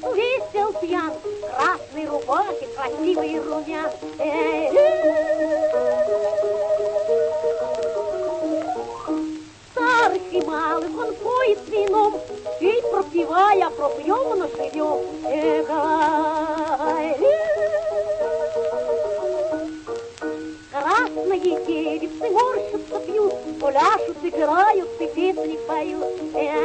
весел пьян, красной рубахе, красивый румян. Старых и малых он поет вином, и пропивая, пропьем, но живем. Красные деревцы морщатся, пьют, пляшут, играют и песни поют.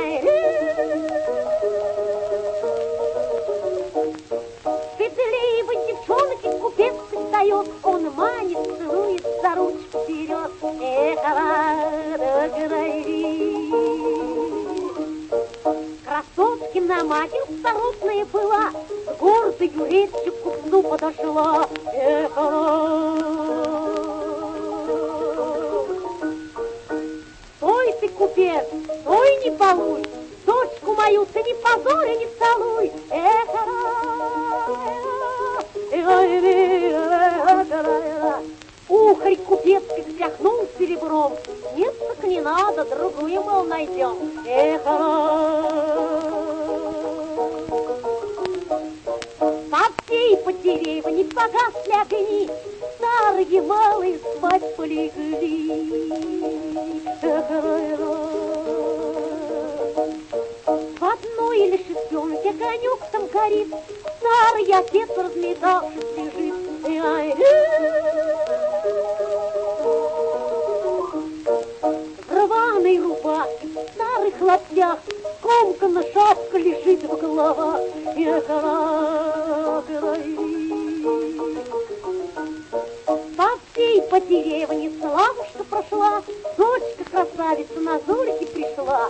Стыдливый девчонке купец дает, он манит, целует, за ручку берет. Красоткина матерь старотная была, с гордою речью к купцу подошла. Стой ты, купец, стой, не балуй, дочку мою ты не позорь и не целуй. Ухарь купецкий встряхнул серебром, нет, так не надо, другую, мол, найдем. По всей по деревне погасли огни, старые малые спать полегли. В одной лишесенке огонек там горит, старый отец, разметавшись, лежит. В рваной рубахе, в старых лаптях, скомкана шапка лежит в головах. По всей по деревне славу, что прошла, дочка красавица на зорьке пришла.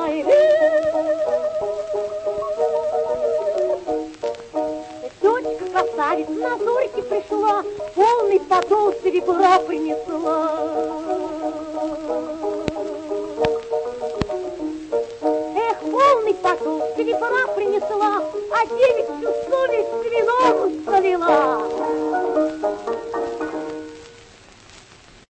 Дочка красавица на зорьке пришла, полный подол серебра принесла. Эх, полный подол серебра принесла, а девичью совесть вином залила.